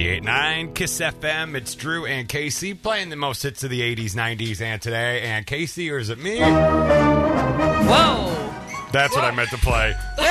98.9 KISS FM. It's Drew and Casey playing the most hits of the 80s, 90s, and today. And Casey, or is it me? Whoa. That's what I meant to play.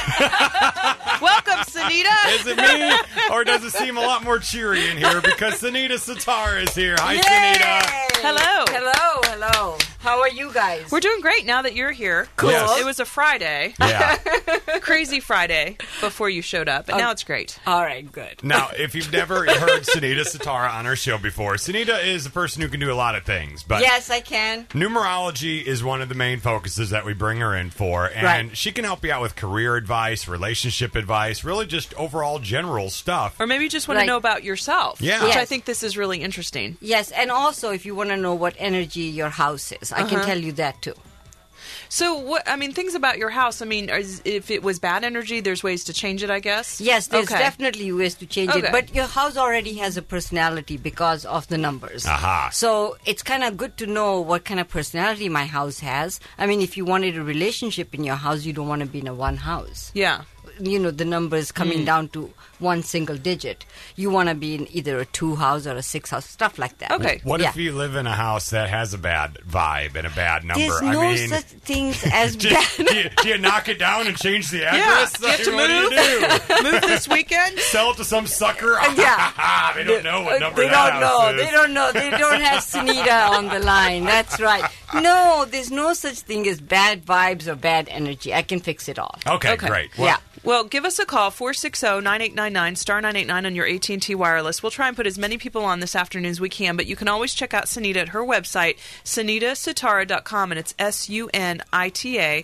Welcome, Sunita. Is it me? Or does it seem a lot more cheery in here because Sunita Sitar is here? Hi, Yay! Sunita. Hello. Hello. How are you guys? We're doing great now that you're here. Cool. Yes. It was a Friday. Yeah. Crazy Friday before you showed up, and now it's great. All right, good. Now, if you've never heard Sunita Sitar on our show before, Sunita is a person who can do a lot of things. But Yes, I can. numerology is one of the main focuses that we bring her in for, and Right. she can help you out with career advice, relationship advice, really just overall general stuff. Or maybe you just want to Right. know about yourself, Yeah. which I Yes. think this is really interesting. Yes, and also if you want to know what energy your house is, I can tell you that too. So, things about your house, if it was bad energy, there's ways to change it, I guess? Yes, there's Okay. definitely ways to change Okay. it, but your house already has a personality because of the numbers. Aha. So it's kind of good to know what kind of personality my house has. I mean, if you wanted a relationship in your house, you don't want to be in a one house. Yeah. You know, the numbers coming down to one single digit. You want to be in either a 2 house or a 6 house, stuff like that. Okay. What Yeah. if you live in a house that has a bad vibe and a bad number? There's no such things as do, bad. do you knock it down and change the address? Do you have to What do you do? Move this weekend? Sell it to some sucker? Yeah. They don't know what number They that don't know. house is. They don't know. They don't have Sunita on the line. That's right. No, there's no such thing as bad vibes or bad energy. I can fix it all. Okay, Okay. great. Well, Yeah. Well, give us a call, 460-9899, star 989 on your AT&T wireless. We'll try and put as many people on this afternoon as we can, but you can always check out Sunita at her website, SunitaSitara.com, and it's SUNITA,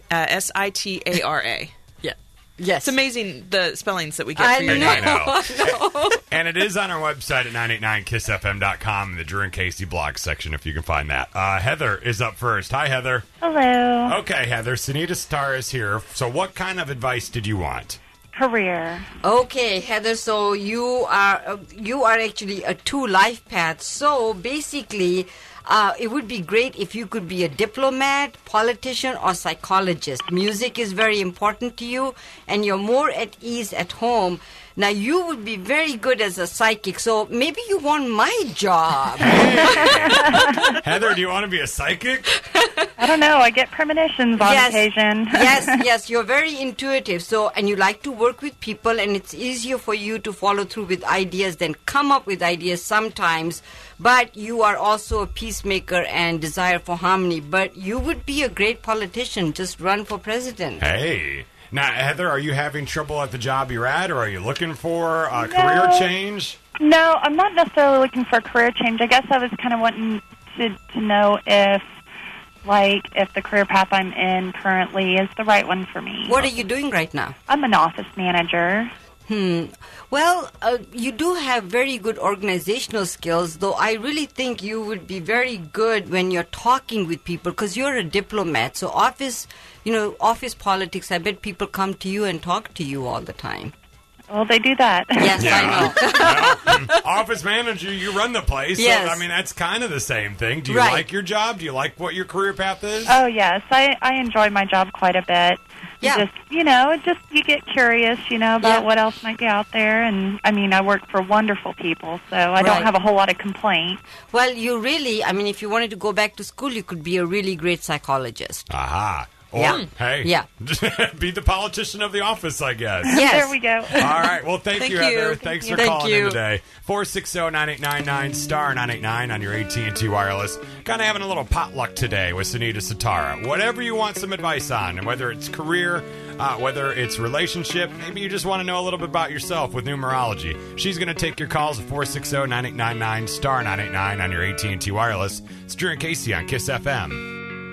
SITARA. Yeah. Yes. It's amazing the spellings that we get for your know. name. I know. And it is on our website at 989kissfm.com in the Drew and Casey blog section if you can find that. Heather is up first. Hi, Heather. Hello. Okay, Heather. Sunita Sitar is here. So what kind of advice did you want? Career. Okay, Heather. So you are actually a 2 life paths. So basically, it would be great if you could be a diplomat, politician, or psychologist. Music is very important to you, and you're more at ease at home. Now, you would be very good as a psychic, so maybe you want my job. Heather, do you want to be a psychic? I don't know. I get premonitions on occasion. yes, you're very intuitive. So, and you like to work with people, and it's easier for you to follow through with ideas than come up with ideas sometimes. But you are also a peacemaker and desire for harmony. But you would be a great politician. Just run for president. Hey. Now, Heather, are you having trouble at the job you're at, or are you looking for a career change? No, I'm not necessarily looking for a career change. I guess I was kind of wanting to know if the career path I'm in currently is the right one for me. What are you doing right now? I'm an office manager. Well, you do have very good organizational skills, though I really think you would be very good when you're talking with people because you're a diplomat. So office politics, I bet people come to you and talk to you all the time. Well, they do that. Yes, I know. Well, office manager, you run the place. Yes. So, that's kind of the same thing. Do you Right. like your job? Do you like what your career path is? Oh, yes. I enjoy my job quite a bit. Yeah. You get curious, about Yeah. what else might be out there. And, I work for wonderful people, so I don't Right. have a whole lot of complaints. Well, you really, if you wanted to go back to school, you could be a really great psychologist. Aha. Or, Yeah. hey, Yeah. be the politician of the office, I guess. Yes. There we go. All right. Well, thank you, Heather. Thanks for Thank calling you. in today. 460-9899, star 989 on your AT&T wireless. Kind of having a little potluck today with Sunita Sitara. Whatever you want some advice on, and whether it's career, whether it's relationship, maybe you just want to know a little bit about yourself with numerology. She's going to take your calls at 460-9899, star 989 on your AT&T wireless. It's Drew and Casey on KISS FM.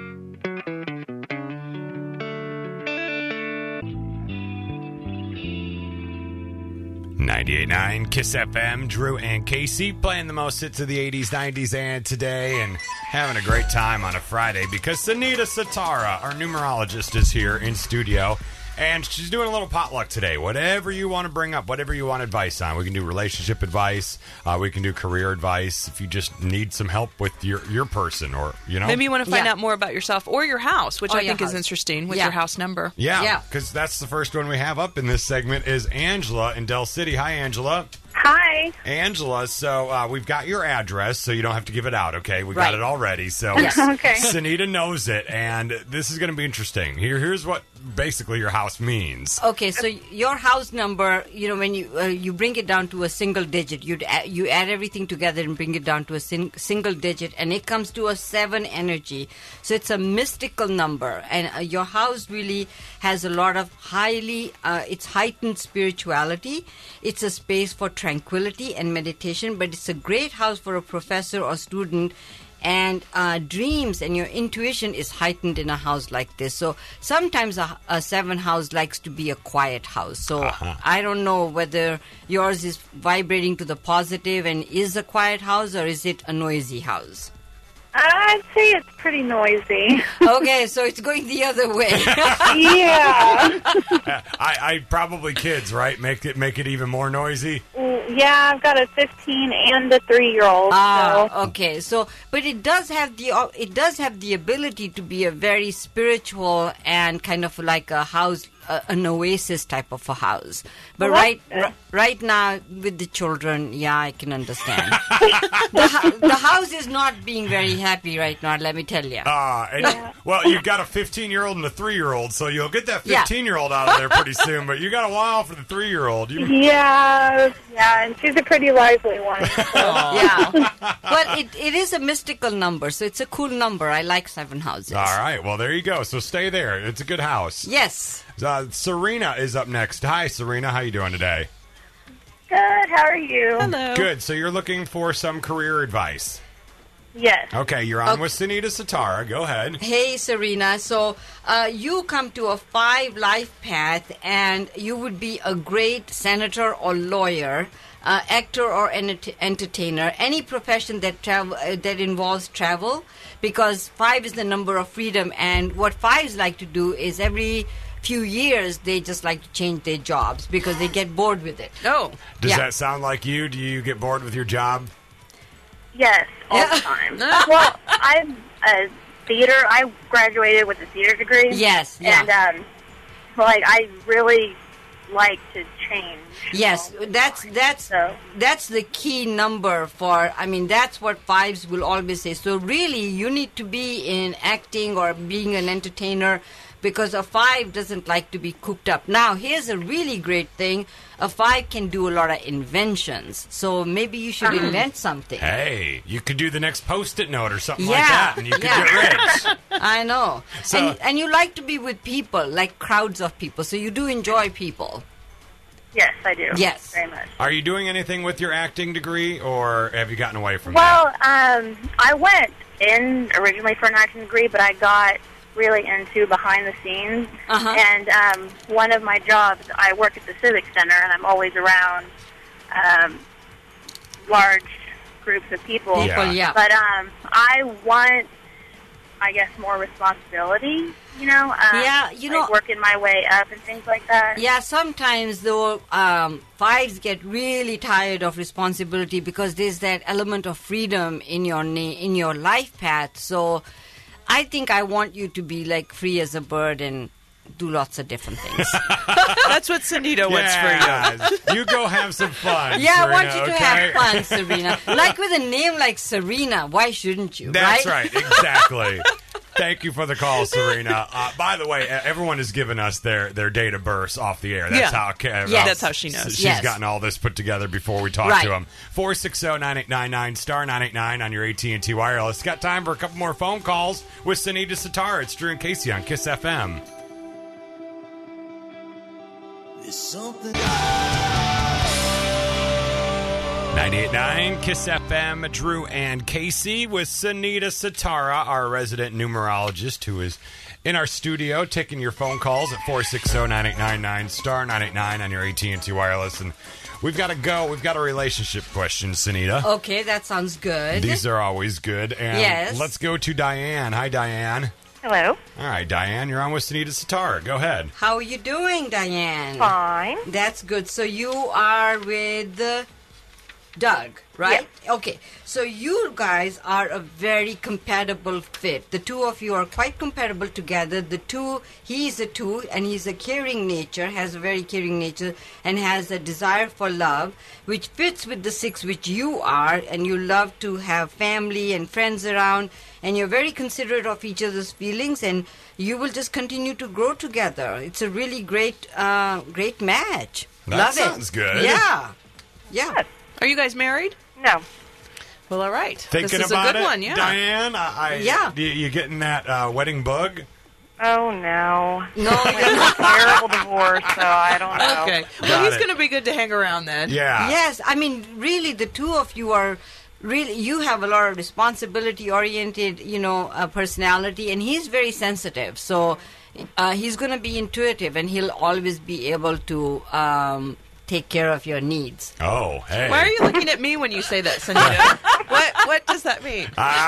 98.9 KISS FM, Drew and Casey playing the most hits of the 80s, 90s, and today, and having a great time on a Friday because Sunita Sitara, our numerologist, is here in studio. And she's doing a little potluck today. Whatever you want to bring up, whatever you want advice on. We can do relationship advice. We can do career advice. If you just need some help with your person or, Maybe you want to find out more about yourself or your house, which I think is interesting with Yeah. your house number. Yeah, because that's the first one we have up in this segment is Angela in Del City. Hi, Angela. Hi. Angela, so we've got your address, so you don't have to give it out, okay? We got Right. it already. So Okay. Sunita knows it, and this is going to be interesting. Here's what basically your house means. Okay, so your house number, when you bring it down to a single digit, you add everything together and bring it down to a single digit, and it comes to a 7 energy. So it's a mystical number, and your house really has a lot of it's heightened spirituality. It's a space for tranquility and meditation, but it's a great house for a professor or student. And dreams and your intuition is heightened in a house like this. So sometimes a 7 house likes to be a quiet house. So I don't know whether yours is vibrating to the positive and is a quiet house, or is it a noisy house? I'd say it's pretty noisy. Okay, so it's going the other way. Yeah. I probably kids, right? Make it even more noisy. Yeah, I've got a 15 and a 3-year-old. Okay. So, but it does have the ability to be a very spiritual and kind of like a house, an oasis type of a house. But right now with the children, yeah, I can understand. The house is not being very happy right now. Let me tell you. Well, you've got a 15-year-old and a 3-year-old, so you'll get that 15-year-old out of there pretty soon. But you got a while for the 3-year-old. Yeah, and she's a pretty lively one. So. Yeah. Well, it is a mystical number, so it's a cool number. I like 7 houses. All right. Well, there you go. So stay there. It's a good house. Yes. Serena is up next. Hi, Serena. How you doing today? Good, how are you? Hello. Good. So you're looking for some career advice. Yes. Okay, you're on with Sunita Sitara. Go ahead. Hey, Serena. So you come to a 5 life path, and you would be a great senator or lawyer, actor or entertainer, any profession that involves travel, because 5 is the number of freedom. And what 5s like to do is every few years they just like to change their jobs because they get bored with it. Oh. Does that sound like you? Do you get bored with your job? Yes, all the time. Well, I'm a theater. I graduated with a theater degree. Yes, yeah. And, I really like to change. Yes, that's the key number for, that's what 5s will always say. So really, you need to be in acting or being an entertainer, because a 5 doesn't like to be cooped up. Now, here's a really great thing. A 5 can do a lot of inventions. So maybe you should invent something. Hey, you could do the next Post-it note or something like that, and you could get rich. I know. So, and you like to be with people, like crowds of people. So you do enjoy people. Yes, I do. Yes. Very much. Are you doing anything with your acting degree, or have you gotten away from Well, that? I went in originally for an acting degree, but I got really into behind the scenes. And one of my jobs, I work at the Civic Center, and I'm always around large groups of people. Yeah. But I want, I guess, more responsibility, like working my way up and things like that. Yeah, sometimes though, 5s get really tired of responsibility because there's that element of freedom in your life path. So I think I want you to be like free as a bird and do lots of different things. That's what Sunita wants for you. You go have some fun. Yeah, Serena, I want you to okay? have fun, Serena. Like with a name like Serena, why shouldn't you? That's right, exactly. Thank you for the call, Serena. By the way, everyone has given us their date of birth off the air. That's how that's how she knows. She's gotten all this put together before we talk to them. 460-9899, star 989 on your AT&T Wireless. Got time for a couple more phone calls with Sunita Sitara. It's Drew and Casey on KISS FM. There's something 98.9 KISS FM, Drew and Casey with Sunita Sitara, our resident numerologist, who is in our studio taking your phone calls at 460-9899, star 989 on your AT&T Wireless. And we've got to go. We've got a relationship question, Sunita. Okay, that sounds good. These are always good. And yes. Let's go to Diane. Hi, Diane. Hello. All right, Diane, you're on with Sunita Sitara. Go ahead. How are you doing, Diane? Fine. That's good. So you are with Doug, right? Yes. Okay. So you guys are a very compatible fit. The two of you are quite compatible together. He's a 2, and he's a caring nature, has a very caring nature, and has a desire for love, which fits with the 6, which you are, and you love to have family and friends around, and you're very considerate of each other's feelings, and you will just continue to grow together. It's a really great match. That sounds good. Yeah. Yeah. Are you guys married? No. Well, all right. Thinking this is about a good it, one, yeah. Diane? Yeah. You getting that wedding bug? Oh, no. No, It's a terrible divorce, so I don't know. Okay. Well, he's going to be good to hang around then. Yeah. Yes, I mean, really, the two of you are really, you have a lot of responsibility-oriented, personality, and he's very sensitive. So he's going to be intuitive, and he'll always be able to take care of your needs. Oh, hey. Why are you looking at me when you say that, Sunita? What does that mean?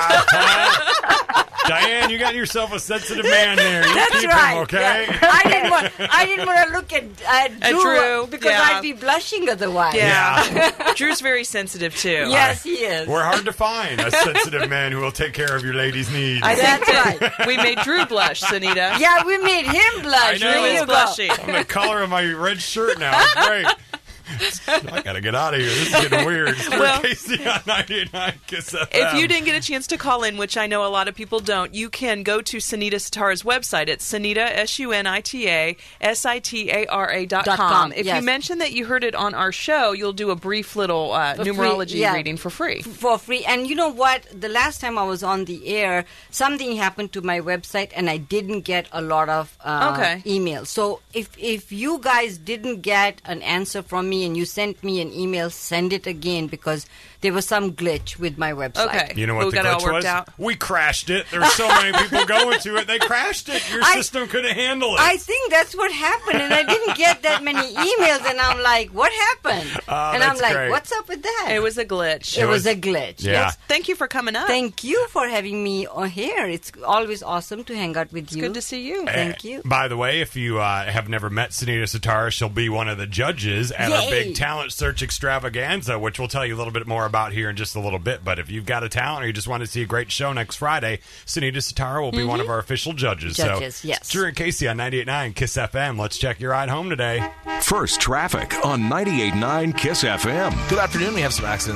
Diane, you got yourself a sensitive man there. You That's keep right. him, okay? Yeah. I didn't want to look at Drew because I'd be blushing otherwise. Yeah. Drew's very sensitive, too. Yes, he is. We're hard to find a sensitive man who will take care of your lady's needs. That's right. We made Drew blush, Sunita. Yeah, we made him blush. I know. Drew is blushing. I'm the color of my red shirt now. It's great. I gotta get out of here. This is getting weird. Well, Casey on 98.9 Kiss FM. If you didn't get a chance to call in, which I know a lot of people don't, you can go to Sunita Sitara's website. It's Sunita, SUNITA, SITARA.com. If you mention that you heard it on our show, you'll do a brief little numerology reading for free. For free. And you know what? The last time I was on the air, something happened to my website, and I didn't get a lot of emails. So if you guys didn't get an answer from me and you sent me an email, send it again, because there was some glitch with my website. Okay. You know what the got it all glitch worked was? out? We crashed it. There's so many people going to it. They crashed it. Your system couldn't handle it. I think that's what happened, and I didn't get that many emails, and I'm like, what happened? And I'm like, great. What's up with that? It was a glitch. It was a glitch. Yeah. Yes. Thank you for coming up. Thank you for having me on here. It's always awesome to hang out with you. Good to see you. Thank you. By the way, if you have never met Sunita Sitara, she'll be one of the judges at our big talent search extravaganza, which we'll tell you a little bit more about here in just a little bit. But if you've got a talent or you just want to see a great show next Friday, Sunita Sitara will be one of our official judges. So, yes. It's Drew and Casey on 98.9 Kiss FM. Let's check your ride home today. First traffic on 98.9 Kiss FM. Good afternoon. We have some accidents